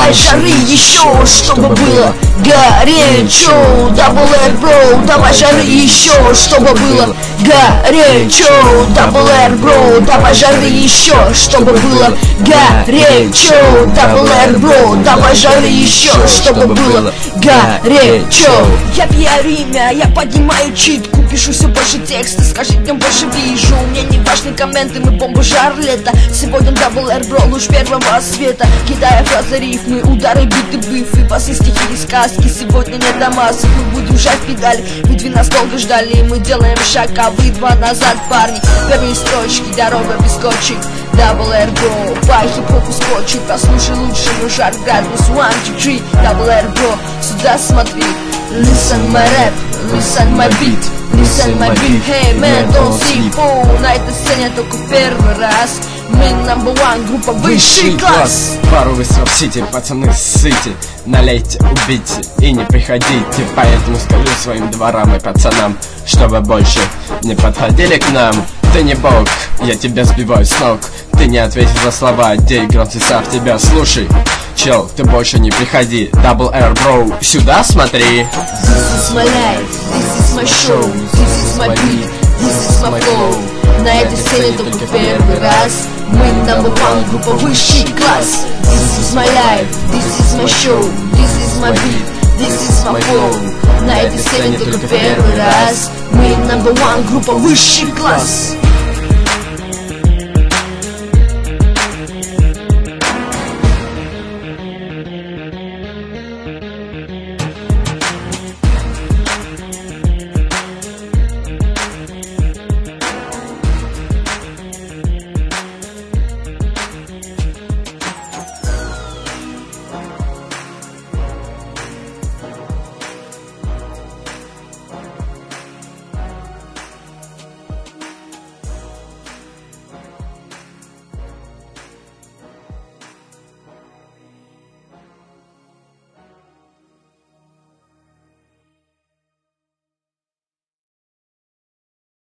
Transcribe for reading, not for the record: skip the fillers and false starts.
Давай жары еще, чтобы было горячо. Double R, bro, давай жары еще, чтобы было горячо. Double R, bro, давай жары еще, чтобы было горячо. Double R, bro, давай жары еще, чтобы было горячо. Я пиарю имя, я поднимаю читку, пишу все больше текста, с каждым днем больше вижу. Мне не важны комменты, мы бомбу жар лето. Сегодня Double R, bro, луч первого света. Кидая фразы, рифмы, удары, биты, бифы, басы, стихи и сказки. Сегодня нет до масок, мы будем жать педали, ведь вы нас долго ждали. И мы делаем шаг, а вы два назад, парни. Первые строчки, дорога без кочек. Double R, bro, по хип-хопу скотчу. Послушай лучше, мой жар градус. 1, 2, 3, Double R, bro, сюда смотри. Listen my rap, listen my beat, listen my beat. Hey man, don't see fool. На этой сцене только первый раз. Мы number one, группа высший класс. Пару вы сверсите, пацаны, ссыте. Налейте, убейте и не приходите. Поэтому скажу своим дворам и пацанам, чтобы больше не подходили к нам. Ты не бог, я тебя сбиваю с ног. Ты не ответишь за слова, где играл в тебя. Слушай, чел, ты больше не приходи. Double R, bro, сюда смотри. This is my life, this is my show, this is my beat, this is my flow. На этой сцене только первый раз. Мы number one, группа высший класс. This is my life, this is my show, this is my beat, this is my flow. На этой сцене только первый раз. Мы number one, группа высший класс.